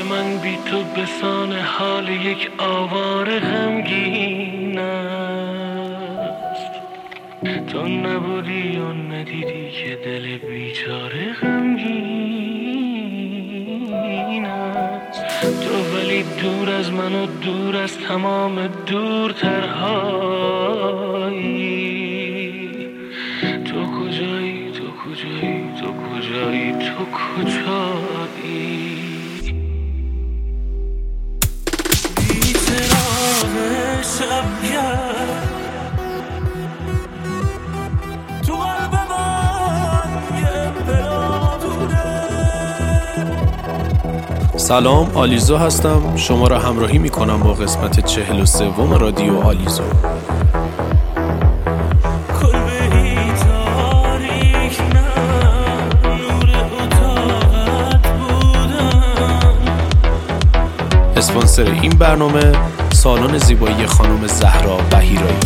من بی تو بسان حال یک آواره غمگین است. تو نبودی و ندیدی که دل بیچاره غمگین است. تو ولی دور از من و دور از تمام دورترهایی. تو کجایی، تو کجایی، تو کجایی، تو کجایی؟ سلام، آلیزو هستم. شما را همراهی می کنم با قسمت 43 رادیو آلیزو. اسپانسر این برنامه سالن زیبایی خانم زهرا بهیرایی.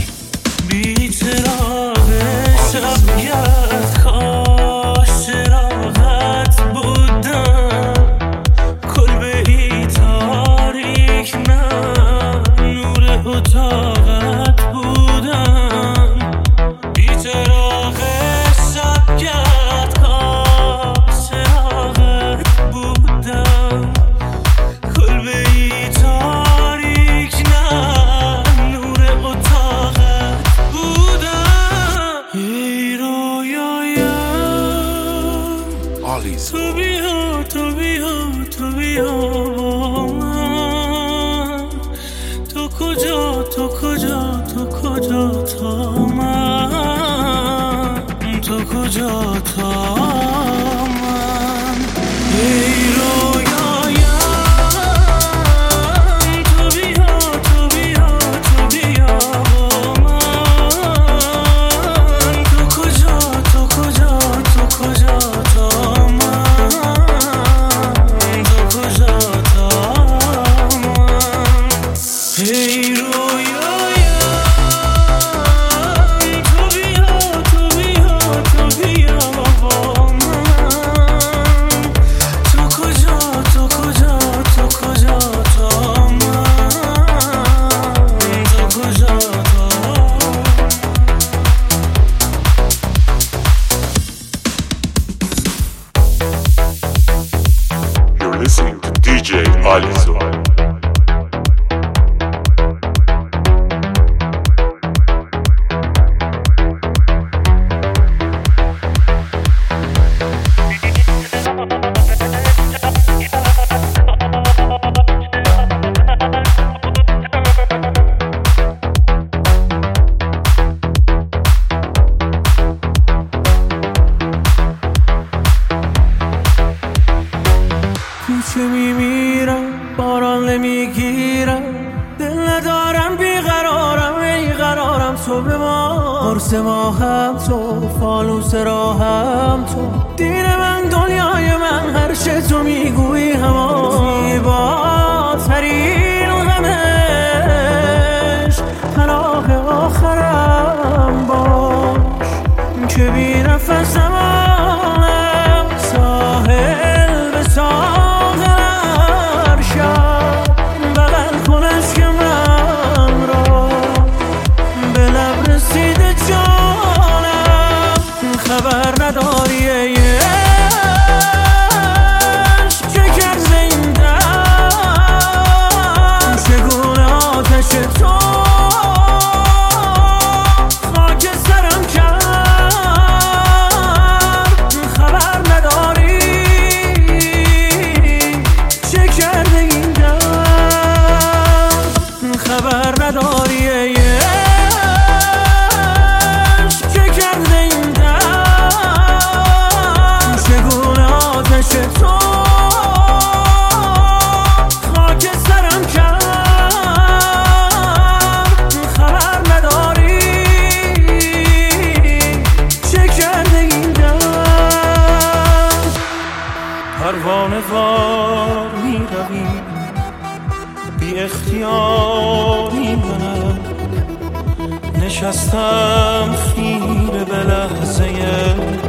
نشستم خیره به لحظه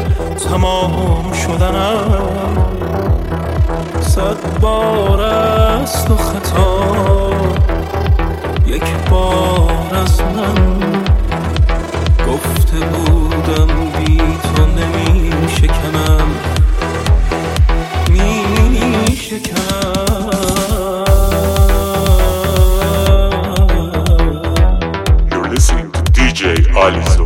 تمام شدنم. 100 بار اصل و خطا یک بار از من گفته بودم بی تو نمی شکنم می شکنم. You're listening to DJ Alizo.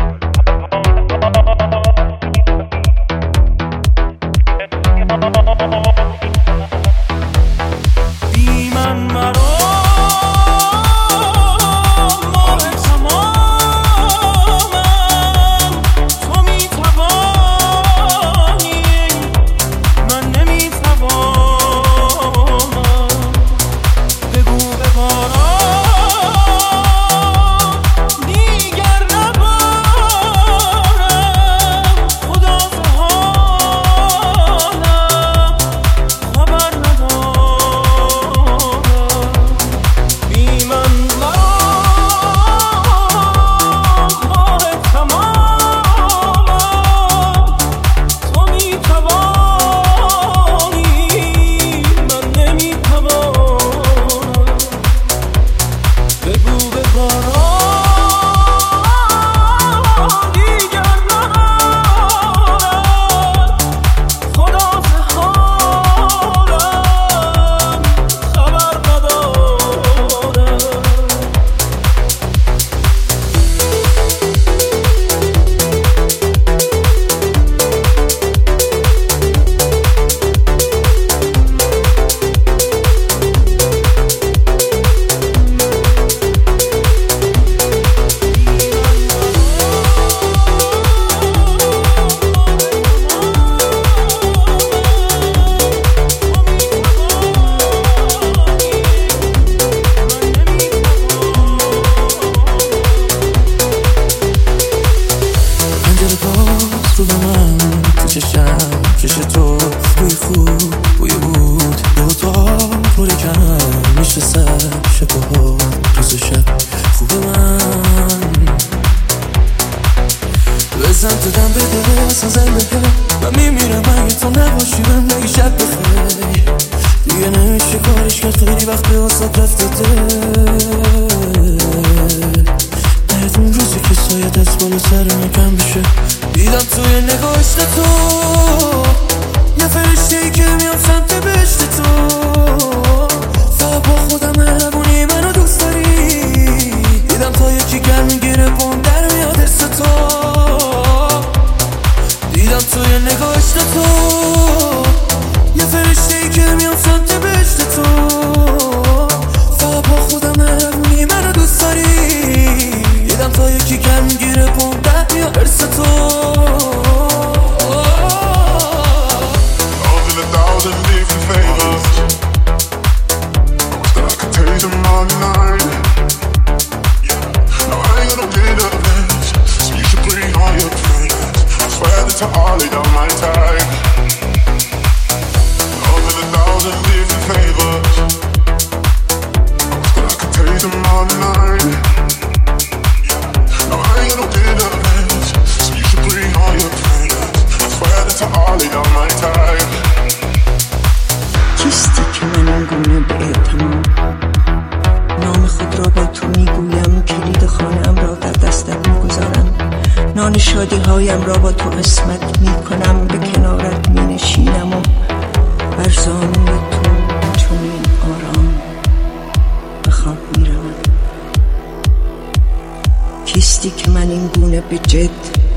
کیستی که من این گونه به جد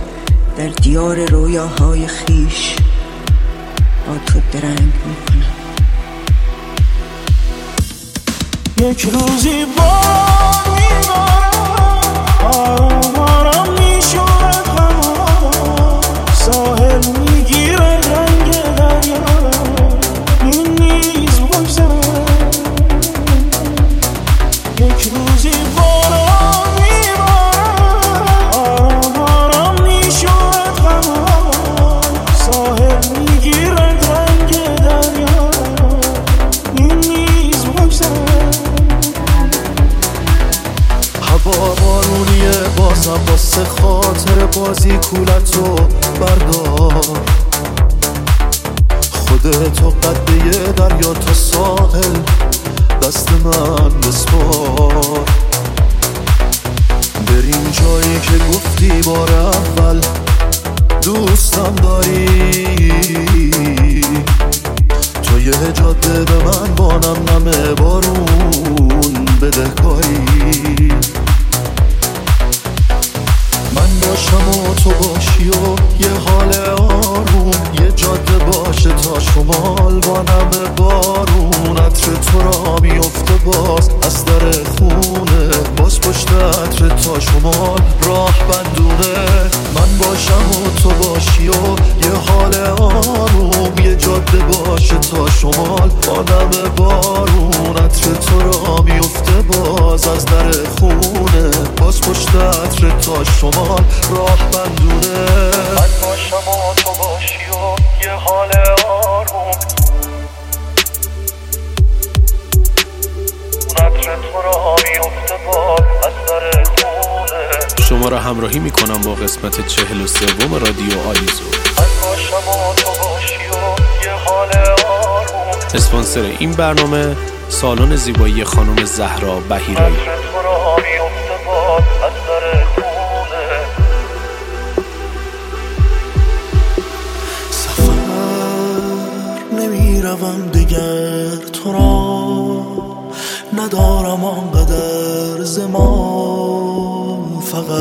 در دیار رویاهای خیش با تو درنگ میکنم. یک روزی بار میبارم آرام آرام میشود هوا، ساحل میگیره رنگ دریا، این نیز بگذره. یک روزی بارم میبارم آرام آرام میشود هوا، ساحل میگیره رنگ دریا، این نیز بگذره. هوا بارونیه بازم واسه خاطر بازی کولتو بردار، خودت تا قده دریا تا ساحل دست من بسپار. بریم جایی که گفتی بار اول دوستم داری، تو یه جاده به من با نم بارون بدهکاری. من باشم و تو باشی و یه حال آروم، یه جاده باشه تا شمال با نم بارون. عطر تو را میفته باز از در خونه، باز پشت عطر تا شمال راه بندونه. من باشم و تو باشی و یه حال آروم، یه جاده باشه تا شمال با نم بارون. عطر تو را میفته باز از در خونه، باز پشت عطر تا شمال راه بندونه. من باشم و تو باشی و یه حال آروم، عطر تو را میفته باز از در خونه. شما را همراهی میکنم با قسمت 43 رادیو آلیزو. من باشم و تو باشی و یه حال آروم. اسپانسر این برنامه سالن زیبایی خانم زهرا بهیرایی. عطر تو را میفته باز از در خونه. نمیروم دیگر تو را، ندارم آنقدر زمان.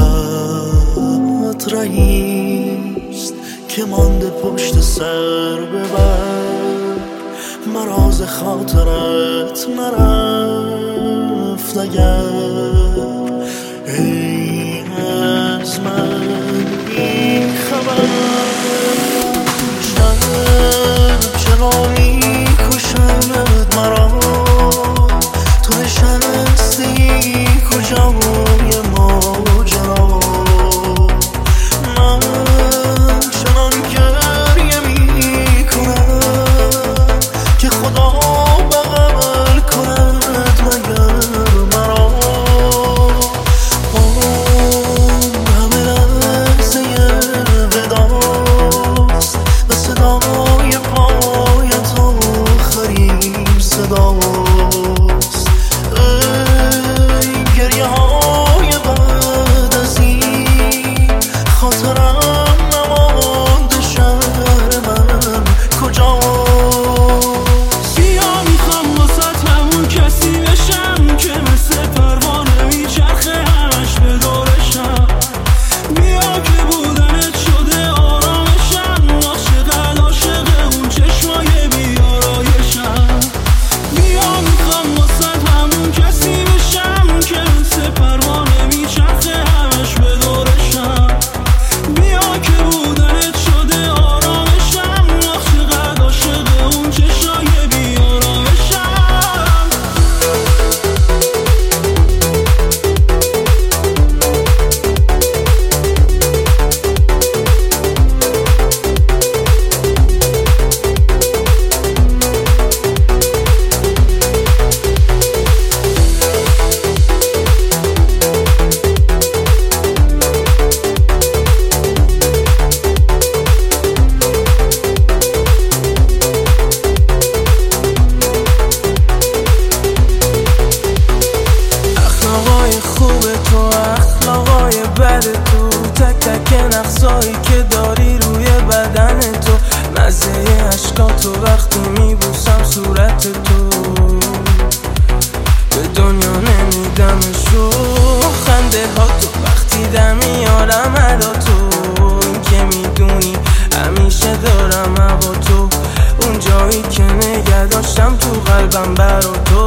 فقط رهیست که مانده پشت سر ببر، مراز خاطرت نرفت اگر. ای از من بی خبر، چرا میکشند مرا، تو نشستی کجای ماجرا. من چنان گریه میکنم که خدا بغل کند مگر مرا. همه لحظه وداست و صدای پایت آخرین صداست. ای گریه های بعد از این، خاطرم نمانده شهر من کجاست. بیا میخوام واسه همون کسی بشم که مثل پروانه میچرخه همش به دورشم. بیا که بودنت شده آرامشم، عاشق اون چشمای بیارایشم. بیا میخوام واسه همون کسی بشم که مثل پروانه میچرخه همش به دورشم. بیا که بودنت شده آرامشم، عاشق اون چشمای بیارایشم. اخلاقای خوب تو، اخلاقای بد تو، تک تک نقصایی که داری روی بدن تو، مزه عشقاتو وقتی میبوسم صورت تو. به دنیا نمیدمشو خنده ها تو، وقتی دم میارم ادا تو. این که میدونی همیشه دارم هوا تو، اون جایی که نگه داشتم تو قلبم برا تو.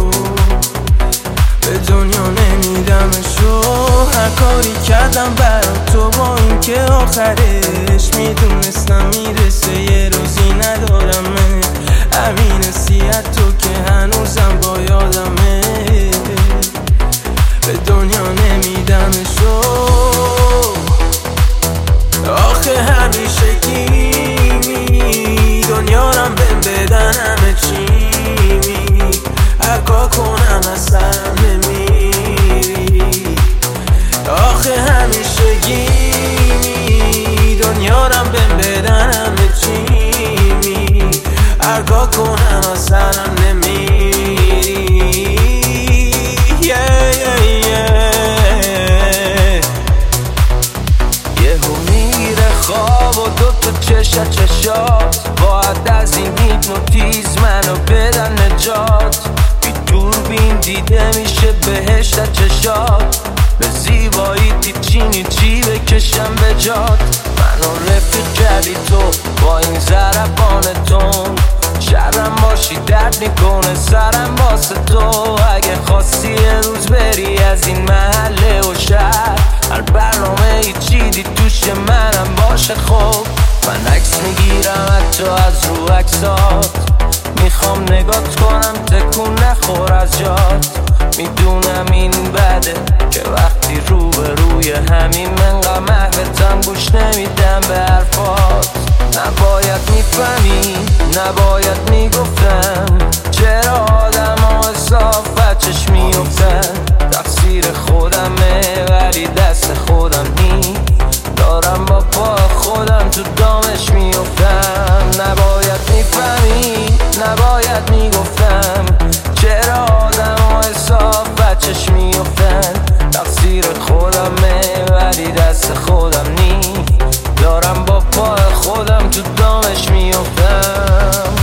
به دنیا نمیدمشو، هر کاری کردم برا تو، با این که آخرش میدونستم میرسه یه روزی ندارمه. همین حسیت تو که هنوزم با یادمه. به دنیا نمیدمشو، آخه همیشه گیمی دنیا رم بهم بدن همه چی می، هرکا کنم از سرم نمیری. آخه همیشه گیمی دنیا رم بهم بدن همه چی می، هر نگاه کنم از سرم نمیری. یهو میره خواب و دوتا چشات باید از این هیپنوتیز منو بدن نجات. بی دوربین دیده میشه بهشت از چشات، به زیبایی تیچینی چی بکشم به جات. منو رفیق کردی تو با این ضربانتون، شرم باشی درد میکنه سرم واسه تو. اگه خواستی یه روز بری از این محله و شهر، هر برنامه ای چیدی توش منم باشه. خب من عکس میگیرم حتی از رو عکسات، میخوام نگات کنم تکون نخور از جات. میدونم این بده که وقتی رو به روی همین منقدر محبتم گوش نمیدم به حرفات. نباید میفهمی نباید میگفتم، چرا آدم ها صاف بچش میفتن. تقصیر خودمه ولی دست خودم نی، دارم با پا خودم تو دامش میفتم. نباید میفهمی نباید میگفتم، چرا آدم ها صاف بچش میفتن. تقصیر خودمه ولی دست خودم نی، دارم با پا خودم تو دامش میفتم.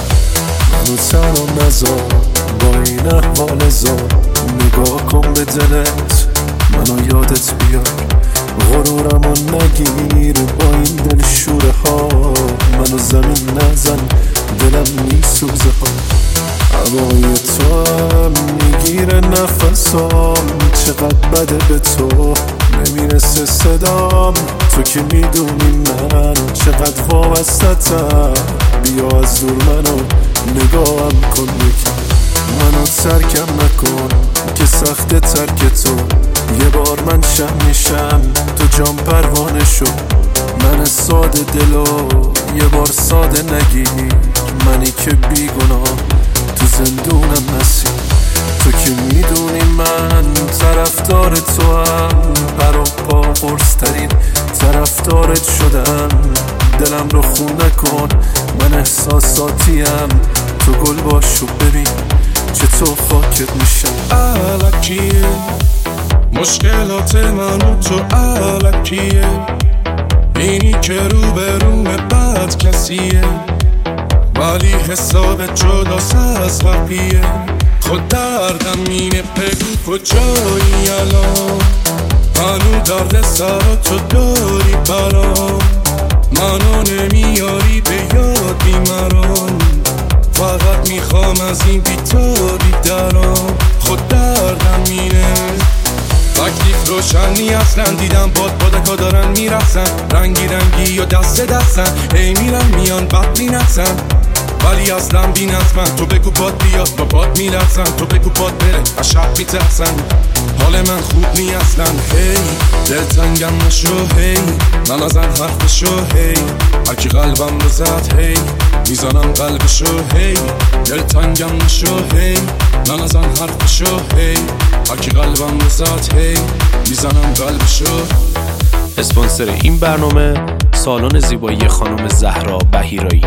منو تنها نذار با این احوال زار، نگاه کن به دلت منو یادت بیار. غرورمو نگیر با این دل شوره ها، منو زمین نزن دلم میسوزه ها. هوای تو هم میگیره نفسام، چقدر بده به تو نمیرسه صدام. تو که میدونی من چقدر وابستتم، بیا از دور منو نگاهم کن یکی. منو ترکم نکن که سخت ترک تو، یه بار من شم میشم تو جام پروانه شو. من ساده دلو یه بار ساده نگیر، منی که بیگناه تو زندونم نسی. تو که میدونی من طرفدار تو هم، پر و پا قرص‌ترین طرفدارت شدم. دلم رو خون نکن من احساساتیم، تو گل باش و ببین چطور خاکت میشم. الکیه مشکلات من و تو، الکیه اینی که رو به رومه بد کسیه، ولی حسابت جداست از بقیه. خود دردم اینه بگو کجایی الان، هنو درد سر تو داری برام. منو نمیاری به یاد بیماران، فقط میخوام از این بیتابی درام. خود دردم اینه تکلیف روشنی اصلا، دیدم بادکا دارن میرسن رنگی رنگی و دست دستن، هی میرن میان بد مینفسن ولی اصلا بی نظمن. تو بگو باد بیاد با باد میلرزن، تو بگو باد بره از شب میترسن. حال من خوب نی اصلا، هی دلتنگم نشو، هی من ازن حرفشو، هی هرکی قلبم رو زد، هی میزنم قلبشو، هی دلتنگم نشو، هی من ازن حرفشو، هی هرکی قلبم رو زد، هی میزنم قلبشو. اسپانسر این برنامه سالن زیبایی خانم زهرا بهیرایی.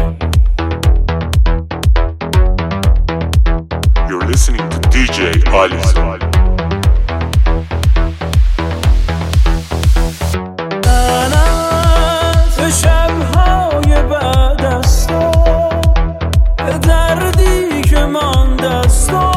You're listening to DJ Alizo. لعنت شب‌های بعد از تو، دردی که مانده از تو.